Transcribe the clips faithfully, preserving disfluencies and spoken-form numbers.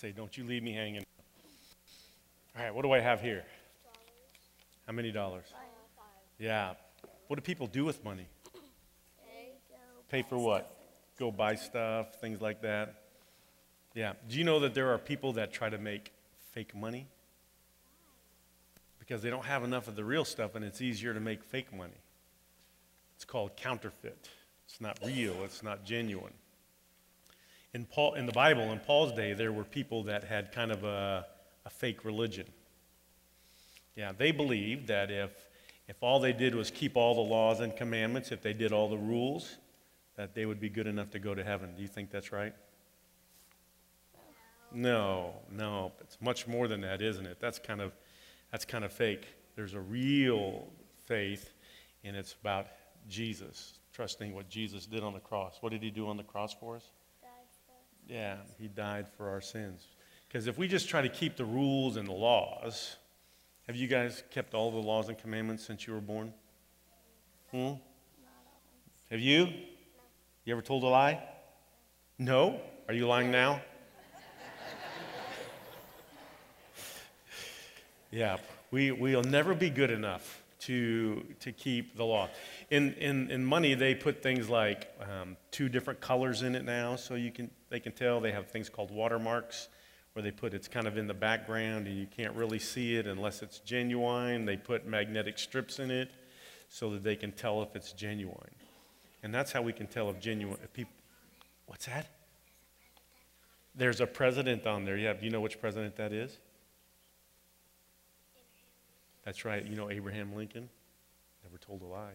say, don't you leave me hanging. All right, what do I have here? How many dollars? Yeah. What do people do with money? Pay for what? Go buy stuff, things like that. Yeah. Do you know that there are people that try to make fake money? Because they don't have enough of the real stuff, and it's easier to make fake money. It's called counterfeit. It's not real. It's not genuine. In Paul, in the Bible, in Paul's day, there were people that had kind of a, a fake religion. Yeah, they believed that if if all they did was keep all the laws and commandments, if they did all the rules, that they would be good enough to go to heaven. Do you think that's right? No, no. It's much more than that, isn't it? That's kind of that's kind of fake. There's a real faith, and it's about Jesus, trusting what Jesus did on the cross. What did he do on the cross for us? Yeah, he died for our sins. Because if we just try to keep the rules and the laws, have you guys kept all the laws and commandments since you were born? Hmm? Have you? You ever told a lie? No? Are you lying now? Yeah, we, we'll never be good enough to, to keep the law. In, in, in money, they put things like um, two different colors in it now, so you can they can tell. They have things called watermarks, where they put it's kind of in the background, and you can't really see it unless it's genuine. They put magnetic strips in it so that they can tell if it's genuine. And that's how we can tell if genuine, if people, what's that? There's a president on there. Yeah, do you know which president that is? That's right. You know Abraham Lincoln? Never told a lie.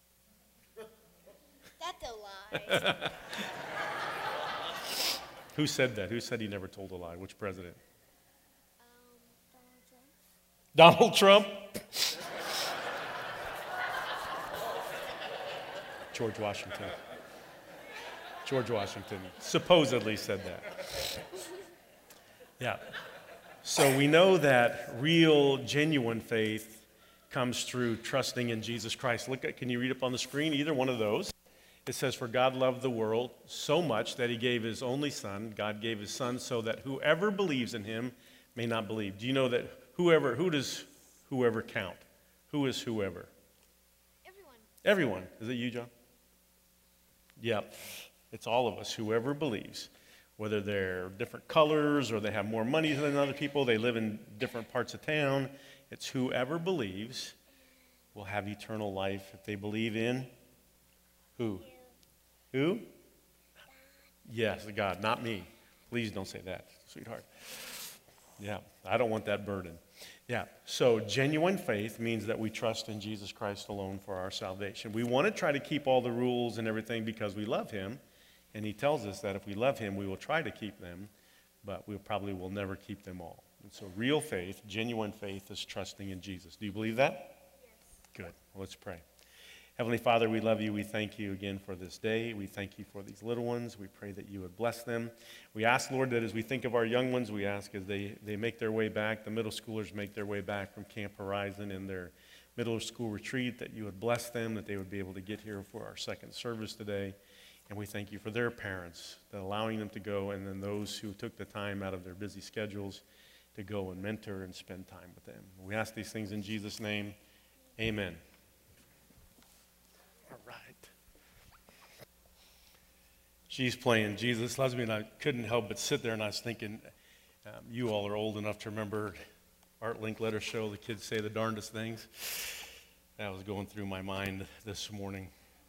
That's a lie. Who said that? Who said he never told a lie? Which president? Um, Donald Trump. Donald Trump? George Washington. George Washington supposedly said that. Yeah. So we know that real, genuine faith comes through trusting in Jesus Christ. Look at, can you read up on the screen either one of those? It says, for God loved the world so much that he gave his only son. God gave his son so that whoever believes in him may not believe. Do you know that whoever, who does whoever count? Who is whoever? Everyone. Everyone. Is it you, John? Yep. It's all of us, whoever believes. Whether they're different colors or they have more money than other people, they live in different parts of town. It's whoever believes will have eternal life if they believe in who? Who? Yes, God, not me. Please don't say that, sweetheart. Yeah, I don't want that burden. Yeah, so genuine faith means that we trust in Jesus Christ alone for our salvation. We want to try to keep all the rules and everything because we love him, and he tells us that if we love him, we will try to keep them, but we probably will never keep them all. And so real faith, genuine faith, is trusting in Jesus. Do you believe that? Yes. Good. Well, let's pray. Heavenly Father, we love you. We thank you again for this day. We thank you for these little ones. We pray that you would bless them. We ask, Lord, that as we think of our young ones, we ask as they, they make their way back, the middle schoolers make their way back from Camp Horizon and their middle school retreat, that you would bless them, that they would be able to get here for our second service today. And we thank you for their parents, that allowing them to go, and then those who took the time out of their busy schedules to go and mentor and spend time with them. We ask these things in Jesus' name. Amen. All right. She's playing Jesus Loves Me, and I couldn't help but sit there, and I was thinking, um, you all are old enough to remember Art Linkletter show, the kids say the darndest things. That was going through my mind this morning.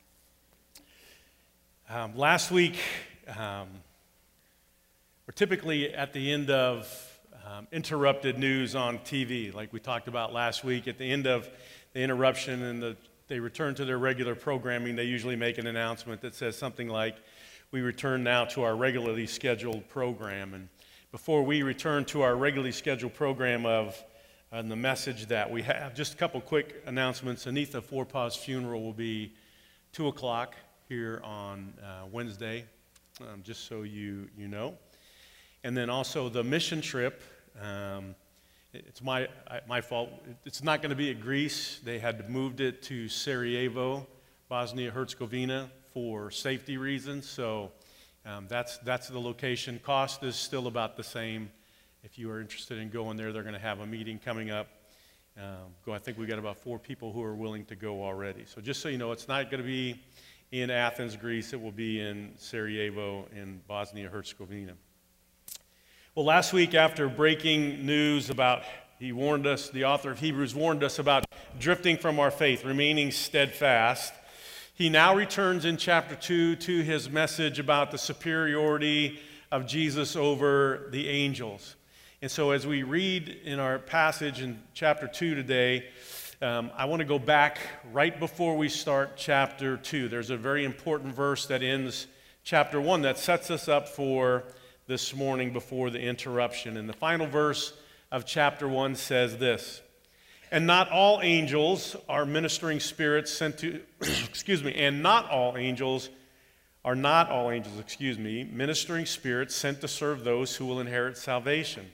Um, last week, um, we're typically at the end of um, interrupted news on T V, like we talked about last week. At the end of the interruption and the, they return to their regular programming, they usually make an announcement that says something like, we return now to our regularly scheduled program. And before we return to our regularly scheduled program of and the message that we have, just a couple quick announcements. Anitha Fourpaw's funeral will be two o'clock here on uh, Wednesday, um, just so you, you know. And then also the mission trip, um, it's my, my fault. It's not going to be at Greece. They had moved it to Sarajevo, Bosnia-Herzegovina, for safety reasons. So um, that's, that's the location. Cost is still about the same if you are interested in going there, they're going to have a meeting coming up. Um, go, I think we got about four people who are willing to go already. So just so you know, it's not going to be in Athens, Greece. It will be in Sarajevo in Bosnia-Herzegovina. Well, last week after breaking news about, he warned us, the author of Hebrews warned us about drifting from our faith, remaining steadfast. He now returns in chapter two to his message about the superiority of Jesus over the angels. And so as we read in our passage in chapter two today, um, I want to go back right before we start chapter two. There's a very important verse that ends chapter one that sets us up for this morning before the interruption. And the final verse of chapter one says this: and not all angels are ministering spirits sent to, excuse me, and not all angels are not all angels, excuse me, ministering spirits sent to serve those who will inherit salvation.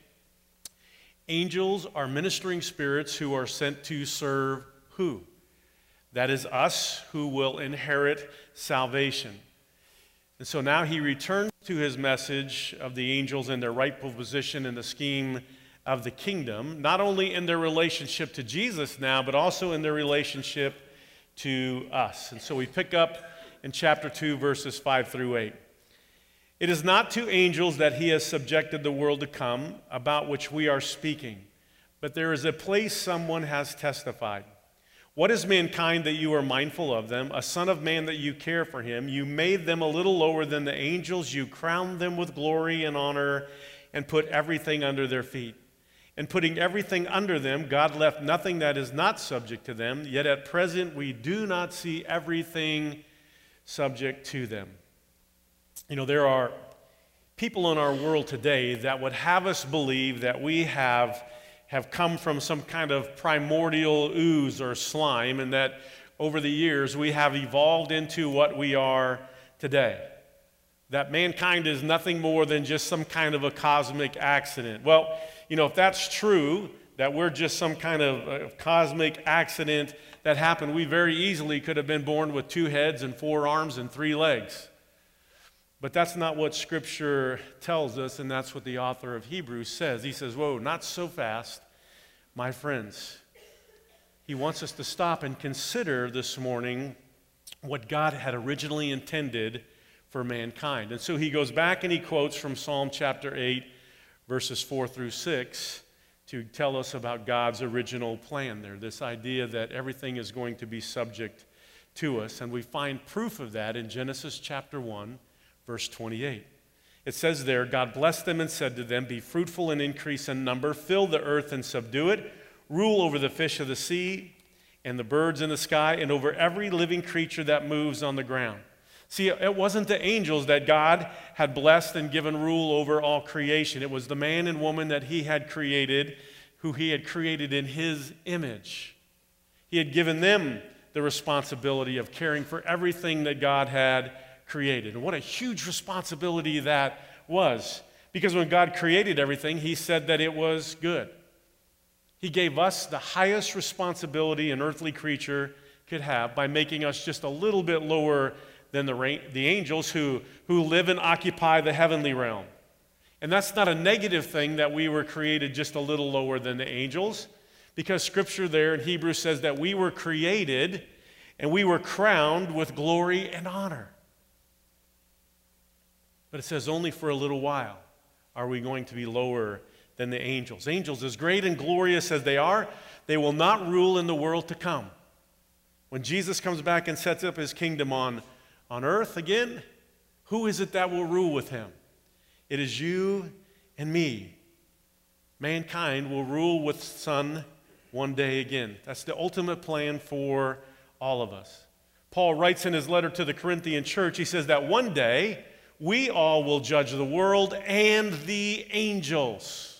Angels are ministering spirits who are sent to serve who? That is us who will inherit salvation. And so now he returns to his message of the angels and their rightful position in the scheme of the kingdom, not only in their relationship to Jesus now, but also in their relationship to us. And so we pick up in chapter two, verses five through eight. It is not to angels that he has subjected the world to come, about which we are speaking, but there is a place someone has testified. What is mankind that you are mindful of them, a son of man that you care for him? You made them a little lower than the angels, you crowned them with glory and honor, and put everything under their feet. And putting everything under them, God left nothing that is not subject to them, yet at present we do not see everything subject to them. You know, there are people in our world today that would have us believe that we have, have come from some kind of primordial ooze or slime, and that over the years we have evolved into what we are today. That mankind is nothing more than just some kind of a cosmic accident. Well, you know, if that's true, that we're just some kind of uh, cosmic accident that happened, we very easily could have been born with two heads and four arms and three legs. But that's not what Scripture tells us, and that's what the author of Hebrews says. He says, whoa, not so fast, my friends. He wants us to stop and consider this morning what God had originally intended for mankind. And so he goes back and he quotes from Psalm chapter eight, verses four through six, to tell us about God's original plan there, this idea that everything is going to be subject to us. And we find proof of that in Genesis chapter one, verse twenty-eight. It says there, God blessed them and said to them, be fruitful and increase in number, fill the earth and subdue it, rule over the fish of the sea and the birds in the sky, and over every living creature that moves on the ground. See, it wasn't the angels that God had blessed and given rule over all creation. It was the man and woman that he had created, who he had created in his image. He had given them the responsibility of caring for everything that God had created. And what a huge responsibility that was. Because when God created everything, he said that it was good. He gave us the highest responsibility an earthly creature could have by making us just a little bit lower than the, the angels who, who live and occupy the heavenly realm. And that's not a negative thing that we were created just a little lower than the angels, because Scripture there in Hebrews says that we were created and we were crowned with glory and honor. But it says only for a little while are we going to be lower than the angels. Angels, as great and glorious as they are, they will not rule in the world to come. When Jesus comes back and sets up his kingdom on, on earth again, who is it that will rule with him? It is you and me. Mankind will rule with the Son one day again. That's the ultimate plan for all of us. Paul writes in his letter to the Corinthian church, he says that one day we all will judge the world and the angels.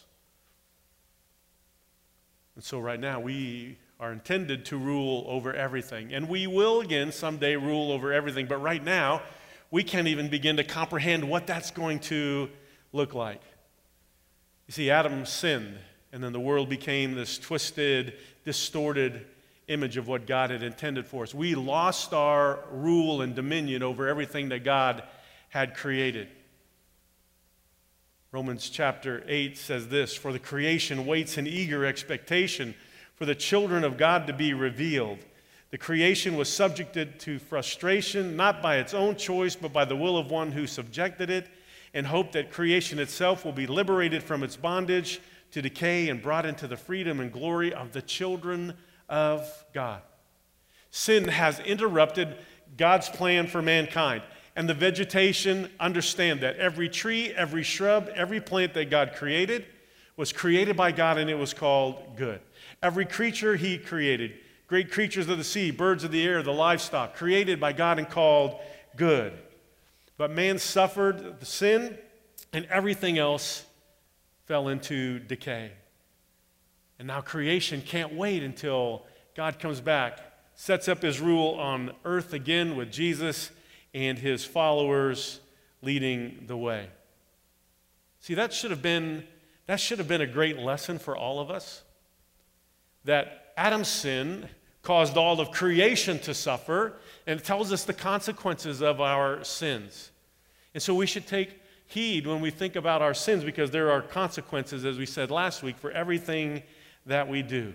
And so right now we are intended to rule over everything. And we will again someday rule over everything. But right now, we can't even begin to comprehend what that's going to look like. You see, Adam sinned, and then the world became this twisted, distorted image of what God had intended for us. We lost our rule and dominion over everything that God had created. Romans chapter eight says this, "For the creation waits in eager expectation for the children of God to be revealed. The creation was subjected to frustration, not by its own choice, but by the will of one who subjected it, in hope that creation itself will be liberated from its bondage to decay and brought into the freedom and glory of the children of God." Sin has interrupted God's plan for mankind. And the vegetation, understand that every tree, every shrub, every plant that God created was created by God, and it was called good. Every creature he created, great creatures of the sea, birds of the air, the livestock, created by God and called good. But man suffered the sin, and everything else fell into decay. And now creation can't wait until God comes back, sets up his rule on earth again with Jesus and his followers leading the way. See, that should have been, that should have been a great lesson for all of us. That Adam's sin caused all of creation to suffer, and it tells us the consequences of our sins. And so we should take heed when we think about our sins, because there are consequences, as we said last week, for everything that we do.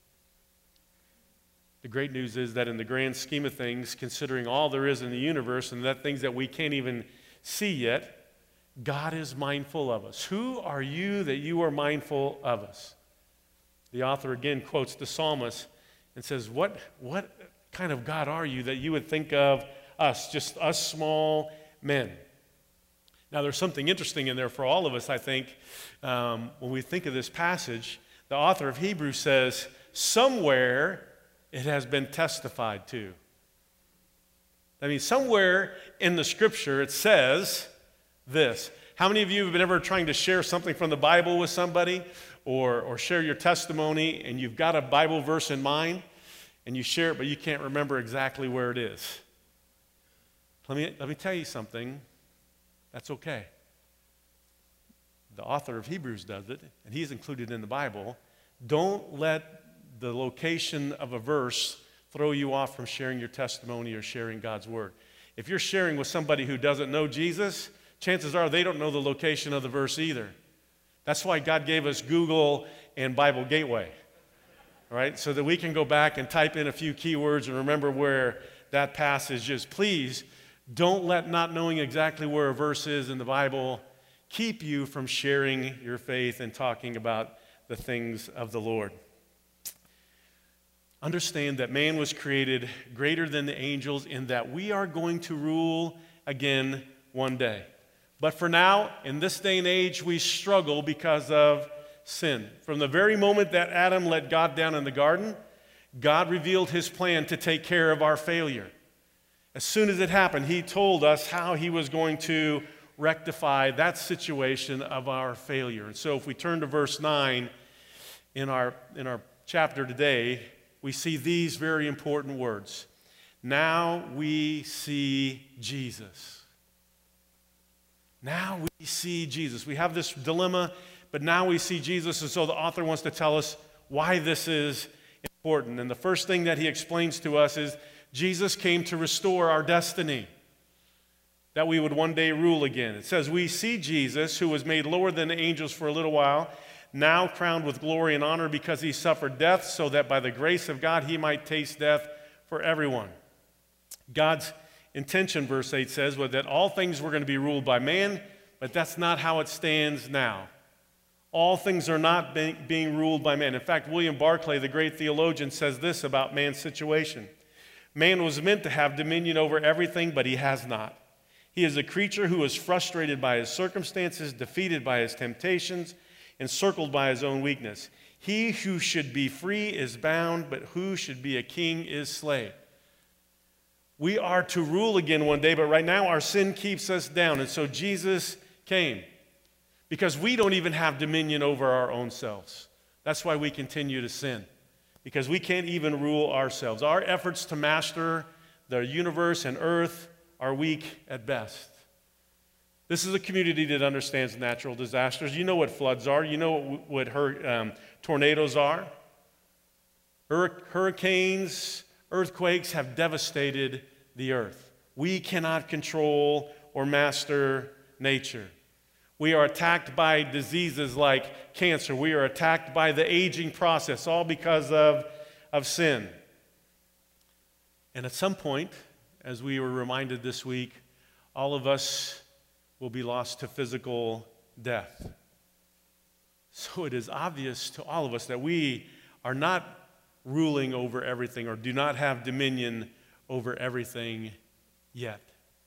The great news is that in the grand scheme of things, considering all there is in the universe and that things that we can't even see yet, God is mindful of us. Who are you that you are mindful of us? The author again quotes the psalmist and says, what, what kind of God are you that you would think of us, just us small men? Now, there's something interesting in there for all of us, I think. Um, when we think of this passage, the author of Hebrews says, somewhere it has been testified to. I mean, somewhere in the scripture it says this. How many of you have been ever trying to share something from the Bible with somebody, or, or share your testimony, and you've got a Bible verse in mind, and you share it, but you can't remember exactly where it is? Let me, let me tell you something. That's okay. The author of Hebrews does it, and he's included in the Bible. Don't let the location of a verse throw you off from sharing your testimony or sharing God's word. If you're sharing with somebody who doesn't know Jesus, chances are they don't know the location of the verse either. That's why God gave us Google and Bible Gateway, right? So that we can go back and type in a few keywords and remember where that passage is. Please don't let not knowing exactly where a verse is in the Bible keep you from sharing your faith and talking about the things of the Lord. Understand that man was created greater than the angels, in that we are going to rule again one day. But for now, in this day and age, we struggle because of sin. From the very moment that Adam let God down in the garden, God revealed his plan to take care of our failure. As soon as it happened, he told us how he was going to rectify that situation of our failure. And so if we turn to verse nine in our, in our chapter today, we see these very important words. Now we see Jesus. Now we see Jesus. We have this dilemma, but now we see Jesus, and so the author wants to tell us why this is important. And the first thing that he explains to us is Jesus came to restore our destiny, that we would one day rule again. It says, we see Jesus, who was made lower than the angels for a little while, now crowned with glory and honor because he suffered death, so that by the grace of God he might taste death for everyone. God's intention, verse eight says, was that all things were going to be ruled by man, but that's not how it stands now. All things are not being, being ruled by man. In fact, William Barclay, the great theologian, says this about man's situation. Man was meant to have dominion over everything, but he has not. He is a creature who is frustrated by his circumstances, defeated by his temptations, encircled by his own weakness. He who should be free is bound, but who should be a king is slave. We are to rule again one day, but right now our sin keeps us down. And so Jesus came because we don't even have dominion over our own selves. That's why we continue to sin, because we can't even rule ourselves. Our efforts to master the universe and earth are weak at best. This is a community that understands natural disasters. You know what floods are. You know what, what hur- um, tornadoes are. Hur- hurricanes, earthquakes have devastated the earth. We cannot control or master nature. We are attacked by diseases like cancer. We are attacked by the aging process, all because of, of sin. And at some point, as we were reminded this week, all of us will be lost to physical death. So it is obvious to all of us that we are not ruling over everything or do not have dominion over everything yet.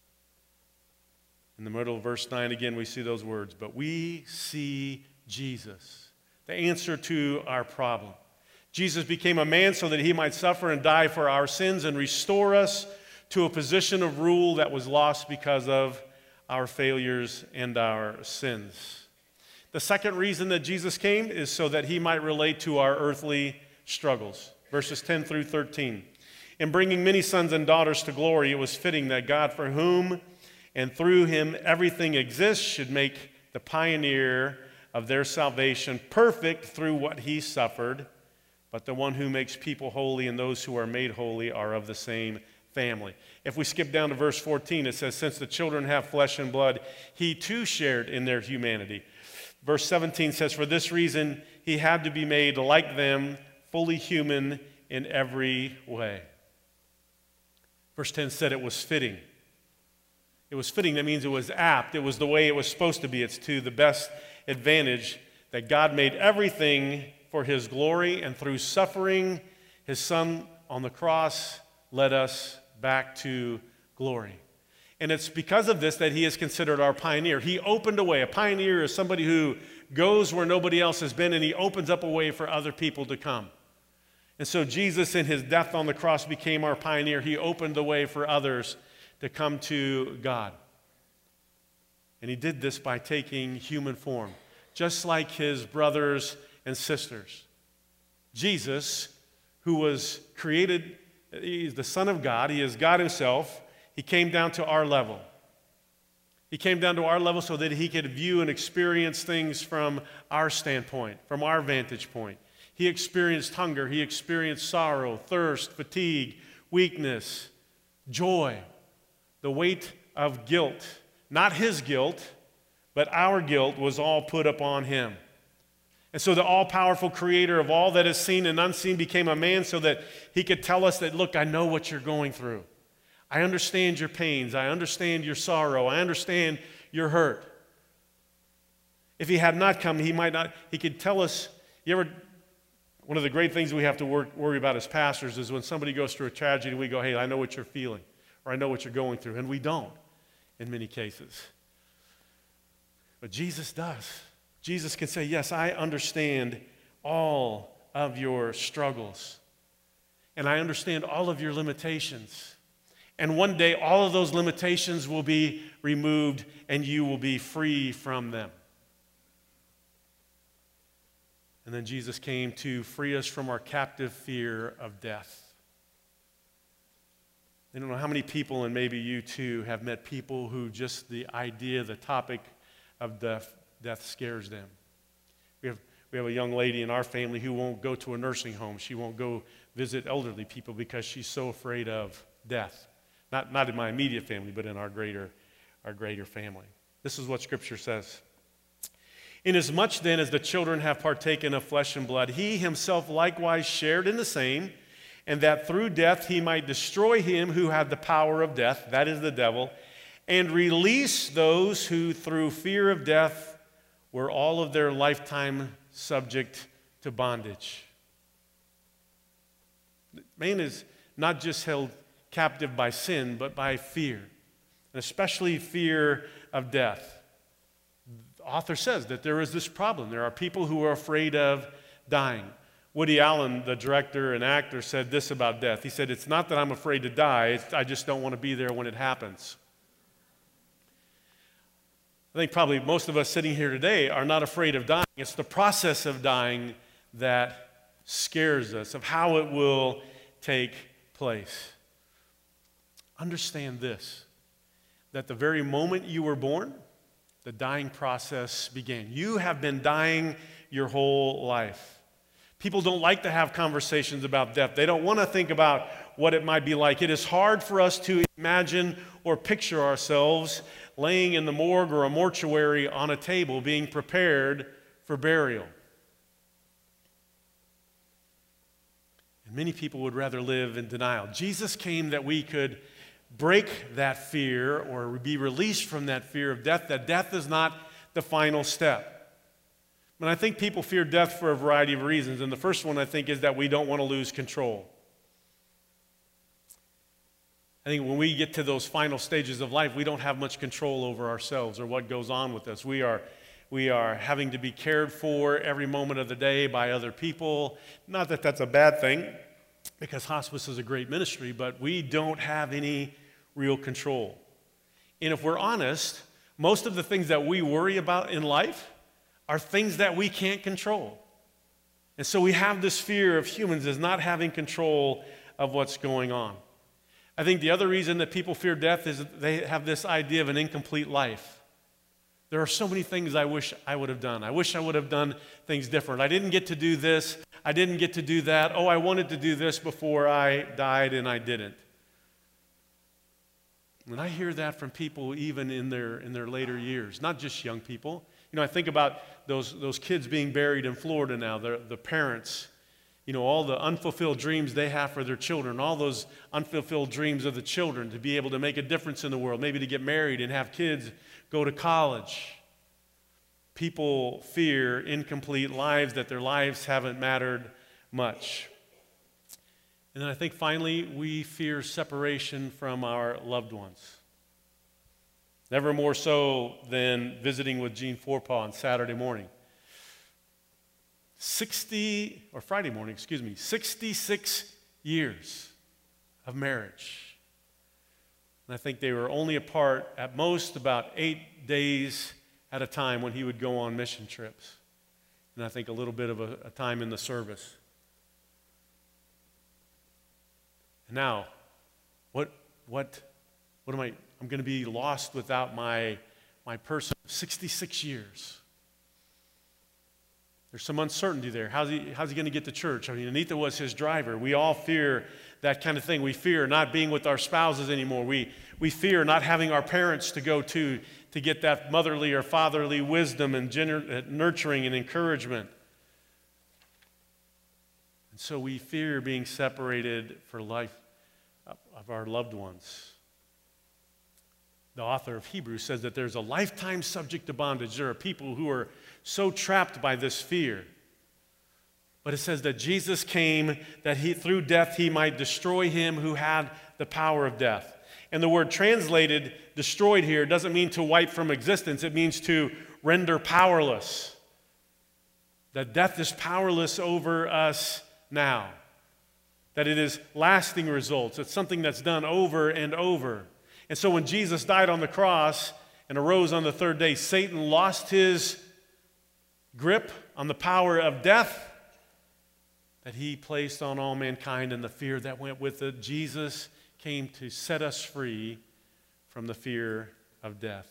In the middle of verse nine, again, we see those words, but we see Jesus, the answer to our problem. Jesus became a man so that he might suffer and die for our sins and restore us to a position of rule that was lost because of our failures and our sins. The second reason that Jesus came is so that he might relate to our earthly struggles. Verses ten through thirteen. In bringing many sons and daughters to glory, it was fitting that God, for whom and through him everything exists, should make the pioneer of their salvation perfect through what he suffered. But the one who makes people holy and those who are made holy are of the same family. If we skip down to verse fourteen, it says, since the children have flesh and blood, he too shared in their humanity. Verse seventeen says, for this reason he had to be made like them, fully human in every way. Verse ten said it was fitting. It was fitting. That means it was apt. It was the way it was supposed to be. It's to the best advantage that God made everything for his glory, and through suffering his son on the cross led us back to glory. And it's because of this that he is considered our pioneer. He opened a way. A pioneer is somebody who goes where nobody else has been, and he opens up a way for other people to come. And so Jesus, in his death on the cross, became our pioneer. He opened the way for others to come to God. And he did this by taking human form, just like his brothers and sisters. Jesus, who was created, he's the Son of God, he is God himself, he came down to our level. He came down to our level so that he could view and experience things from our standpoint, from our vantage point. He experienced hunger, he experienced sorrow, thirst, fatigue, weakness, joy, the weight of guilt. Not his guilt, but our guilt was all put upon him. And so the all-powerful creator of all that is seen and unseen became a man so that he could tell us that, look, I know what you're going through. I understand your pains. I understand your sorrow. I understand your hurt. If he had not come, he might not, he could tell us, you ever, one of the great things we have to work, worry about as pastors is when somebody goes through a tragedy, we go, hey, I know what you're feeling, or I know what you're going through, and we don't in many cases. But Jesus does. Jesus can say, yes, I understand all of your struggles, and I understand all of your limitations. And one day, all of those limitations will be removed, and you will be free from them. And then Jesus came to free us from our captive fear of death. I don't know how many people, and maybe you too, have met people who just the idea, the topic of death, death scares them. We have, we have a young lady in our family who won't go to a nursing home. She won't go visit elderly people because she's so afraid of death. Not, not in my immediate family, but in our greater, our greater family. This is what Scripture says. Inasmuch then as the children have partaken of flesh and blood, he himself likewise shared in the same, and that through death he might destroy him who had the power of death, that is the devil, and release those who through fear of death were all of their lifetime subject to bondage. Man is not just held captive by sin, but by fear, and especially fear of death. The author says that there is this problem. There are people who are afraid of dying. Woody Allen, the director and actor, said this about death. He said, it's not that I'm afraid to die, it's, I just don't want to be there when it happens. I think probably most of us sitting here today are not afraid of dying. It's the process of dying that scares us, of how it will take place. Understand this, that the very moment you were born, the dying process began. You have been dying your whole life. People don't like to have conversations about death. They don't want to think about what it might be like. It is hard for us to imagine or picture ourselves laying in the morgue or a mortuary on a table being prepared for burial. And many people would rather live in denial. Jesus came that we could break that fear or be released from that fear of death, that death is not the final step. And I think people fear death for a variety of reasons. And the first one, I think, is that we don't want to lose control. I think when we get to those final stages of life, we don't have much control over ourselves or what goes on with us. We are, we are having to be cared for every moment of the day by other people. Not that that's a bad thing, because hospice is a great ministry, but we don't have any real control. And if we're honest, most of the things that we worry about in life are things that we can't control. And so we have this fear of humans as not having control of what's going on. I think the other reason that people fear death is that they have this idea of an incomplete life. There are so many things I wish I would have done. I wish I would have done things different. I didn't get to do this. I didn't get to do that. Oh, I wanted to do this before I died and I didn't. And I hear that from people even in their, in their later years, not just young people. You know, I think about those, those kids being buried in Florida now, the, the parents, you know, all the unfulfilled dreams they have for their children, all those unfulfilled dreams of the children to be able to make a difference in the world, maybe to get married and have kids go to college. People fear incomplete lives, that their lives haven't mattered much. And then I think finally we fear separation from our loved ones. Never more so than visiting with Gene Forepaugh on Saturday morning. sixty, or Friday morning, excuse me, sixty-six years of marriage. And I think they were only apart at most about eight days at a time when he would go on mission trips. And I think a little bit of a, a time in the service. And now, what, what, what am I, I'm going to be lost without my, my person of sixty-six years. There's some uncertainty there. How's he, how's he going to get to church? I mean, Anita was his driver. We all fear that kind of thing. We fear not being with our spouses anymore. We, we fear not having our parents to go to to get that motherly or fatherly wisdom and gener- nurturing and encouragement. And so we fear being separated for life of our loved ones. The author of Hebrews says that there's a lifetime subject to bondage. There are people who are so trapped by this fear. But it says that Jesus came that he, through death he might destroy him who had the power of death. And the word translated destroyed here doesn't mean to wipe from existence. It means to render powerless. That death is powerless over us now. That it is lasting results. It's something that's done over and over. And so when Jesus died on the cross and arose on the third day, Satan lost his grip on the power of death that he placed on all mankind and the fear that went with it. Jesus came to set us free from the fear of death.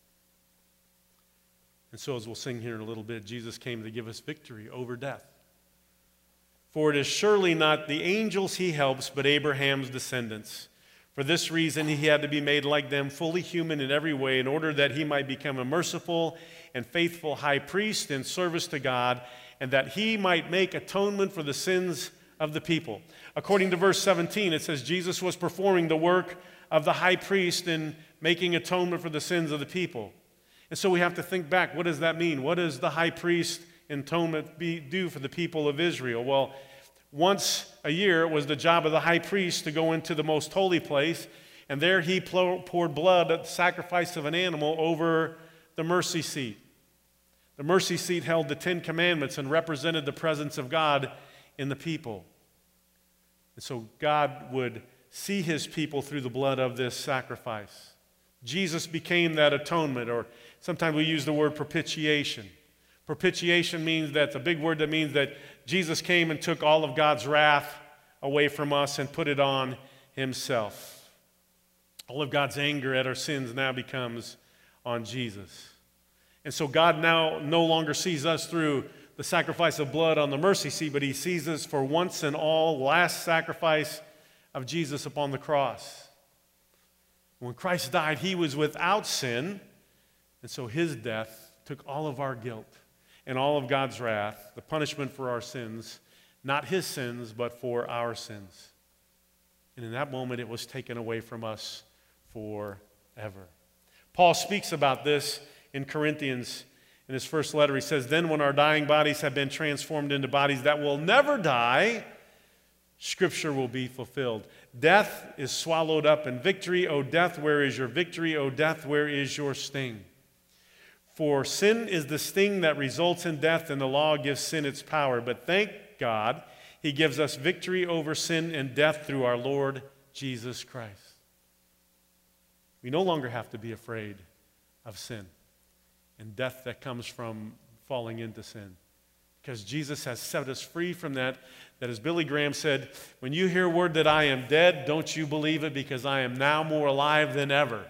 And so as we'll sing here in a little bit, Jesus came to give us victory over death. For it is surely not the angels he helps, but Abraham's descendants. For this reason he had to be made like them, fully human in every way, in order that he might become a merciful and faithful high priest in service to God, and that he might make atonement for the sins of the people. According to verse seventeen, it says Jesus was performing the work of the high priest in making atonement for the sins of the people. And so we have to think back, what does that mean? What does the high priest atonement be, do for the people of Israel? Well, once a year, it was the job of the high priest to go into the most holy place, and there he poured blood at the sacrifice of an animal over the mercy seat. The mercy seat held the Ten Commandments and represented the presence of God in the people. And so God would see his people through the blood of this sacrifice. Jesus became that atonement, or sometimes we use the word propitiation. Propitiation means that's a big word that means that Jesus came and took all of God's wrath away from us and put it on himself. All of God's anger at our sins now becomes on Jesus. And so God now no longer sees us through the sacrifice of blood on the mercy seat, but he sees us for once and all, last sacrifice of Jesus upon the cross. When Christ died, he was without sin, and so his death took all of our guilt and all of God's wrath, the punishment for our sins, not his sins, but for our sins. And in that moment, it was taken away from us forever. Paul speaks about this in Corinthians in his first letter. He says, then when our dying bodies have been transformed into bodies that will never die, Scripture will be fulfilled. Death is swallowed up in victory. O death, where is your victory? O death, where is your sting? For sin is the sting that results in death, and the law gives sin its power. But thank God, he gives us victory over sin and death through our Lord Jesus Christ. We no longer have to be afraid of sin and death that comes from falling into sin, because Jesus has set us free from that. That, as Billy Graham said, when you hear word that I am dead, don't you believe it, because I am now more alive than ever.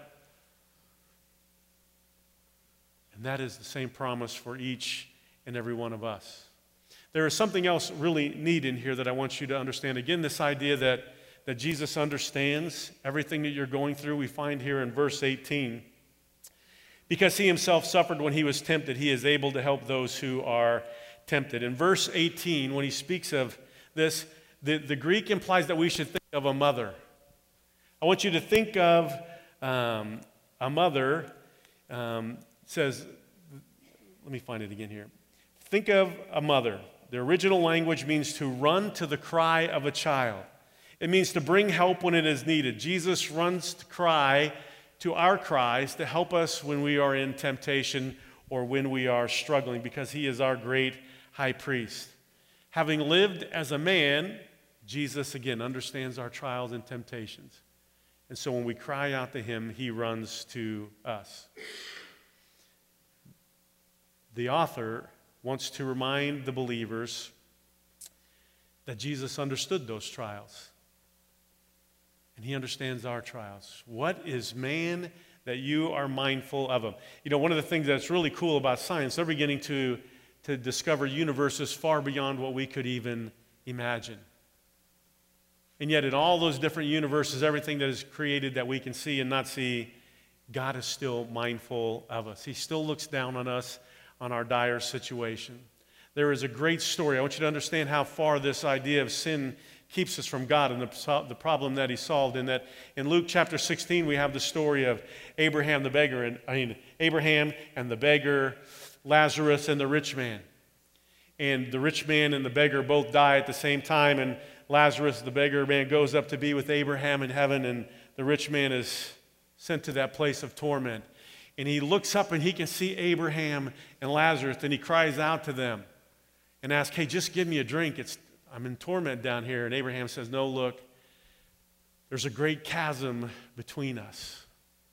And that is the same promise for each and every one of us. There is something else really neat in here that I want you to understand. Again, this idea that, that Jesus understands everything that you're going through, we find here in verse eighteen. Because he himself suffered when he was tempted, he is able to help those who are tempted. In verse eighteen, when he speaks of this, the, the Greek implies that we should think of a mother. I want you to think of um, a mother. Um, says, let me find it again here. Think of a mother. The original language means to run to the cry of a child. It means to bring help when it is needed. Jesus runs to cry to our cries to help us when we are in temptation or when we are struggling, because he is our great high priest. Having lived as a man, Jesus, again, understands our trials and temptations. And so when we cry out to him, he runs to us. The author wants to remind the believers that Jesus understood those trials. And he understands our trials. What is man that you are mindful of him? You know, one of the things that's really cool about science, they're beginning to, to discover universes far beyond what we could even imagine. And yet in all those different universes, everything that is created that we can see and not see, God is still mindful of us. He still looks down on us, on our dire situation. There is a great story. I want you to understand how far this idea of sin keeps us from God and the, the problem that he solved. In that, in Luke chapter sixteen, we have the story of Abraham the beggar, and I mean Abraham and the beggar, Lazarus and the rich man. And the rich man and the beggar both die at the same time, and Lazarus, the beggar man, goes up to be with Abraham in heaven, and the rich man is sent to that place of torment. And he looks up and he can see Abraham and Lazarus, and he cries out to them and asks, hey, just give me a drink. It's, I'm in torment down here. And Abraham says, no, look, there's a great chasm between us.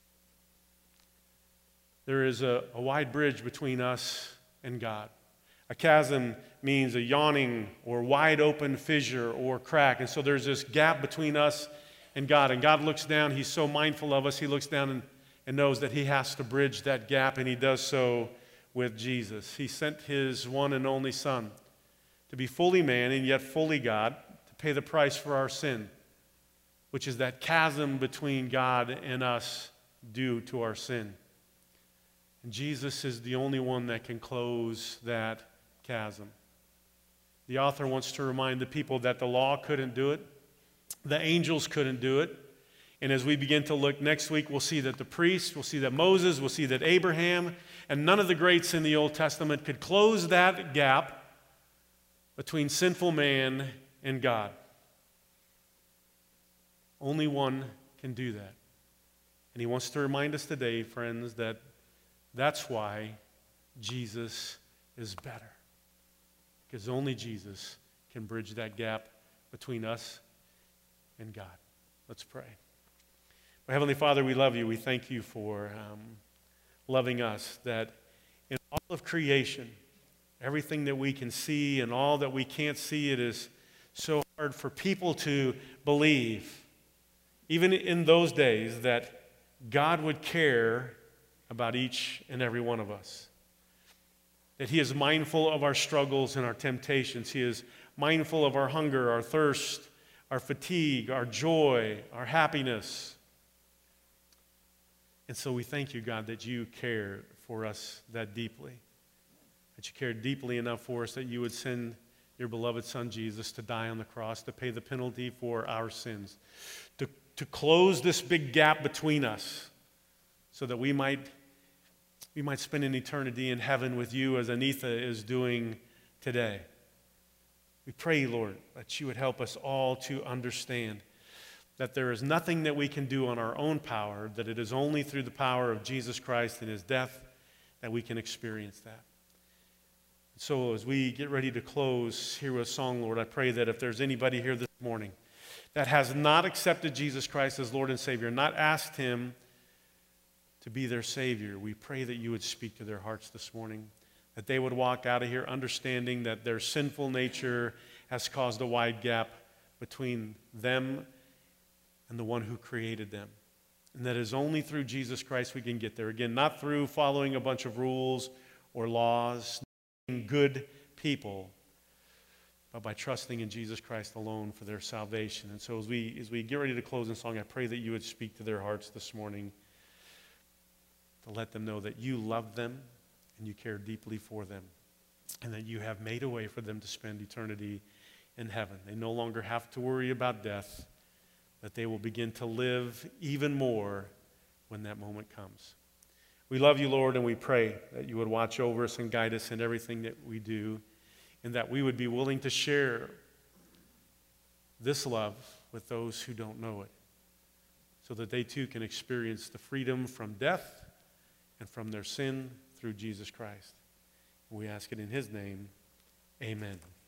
There is a, a wide bridge between us and God. A chasm means a yawning or wide open fissure or crack. And so there's this gap between us and God. And God looks down. He's so mindful of us. He looks down and and knows that he has to bridge that gap, and he does so with Jesus. He sent his one and only Son to be fully man and yet fully God, to pay the price for our sin, which is that chasm between God and us due to our sin. And Jesus is the only one that can close that chasm. The author wants to remind the people that the law couldn't do it, the angels couldn't do it. And as we begin to look next week, we'll see that the priests, we'll see that Moses, we'll see that Abraham, and none of the greats in the Old Testament could close that gap between sinful man and God. Only one can do that. And he wants to remind us today, friends, that that's why Jesus is better. Because only Jesus can bridge that gap between us and God. Let's pray. Heavenly Father, we love you. We thank you for um, loving us, that in all of creation, everything that we can see and all that we can't see, it is so hard for people to believe, even in those days, that God would care about each and every one of us. that He is mindful of our struggles and our temptations. He is mindful of our hunger, our thirst, our fatigue, our joy, our happiness. And so we thank you, God, that you care for us that deeply, that you cared deeply enough for us that you would send your beloved Son, Jesus, to die on the cross, to pay the penalty for our sins, to, to close this big gap between us so that we might, we might spend an eternity in heaven with you as Anitha is doing today. We pray, Lord, that you would help us all to understand that there is nothing that we can do on our own power, that it is only through the power of Jesus Christ and his death that we can experience that. So as we get ready to close here with a song, Lord, I pray that if there's anybody here this morning that has not accepted Jesus Christ as Lord and Savior, not asked him to be their Savior, we pray that you would speak to their hearts this morning, that they would walk out of here understanding that their sinful nature has caused a wide gap between them and the one who created them. And that it is only through Jesus Christ we can get there. Again, not through following a bunch of rules or laws, being good people, but by trusting in Jesus Christ alone for their salvation. And so as we, as we get ready to close in song, I pray that you would speak to their hearts this morning to let them know that you love them and you care deeply for them, and that you have made a way for them to spend eternity in heaven. They no longer have to worry about death, that they will begin to live even more when that moment comes. We love you, Lord, and we pray that you would watch over us and guide us in everything that we do, and that we would be willing to share this love with those who don't know it, so that they too can experience the freedom from death and from their sin through Jesus Christ. We ask it in his name. Amen.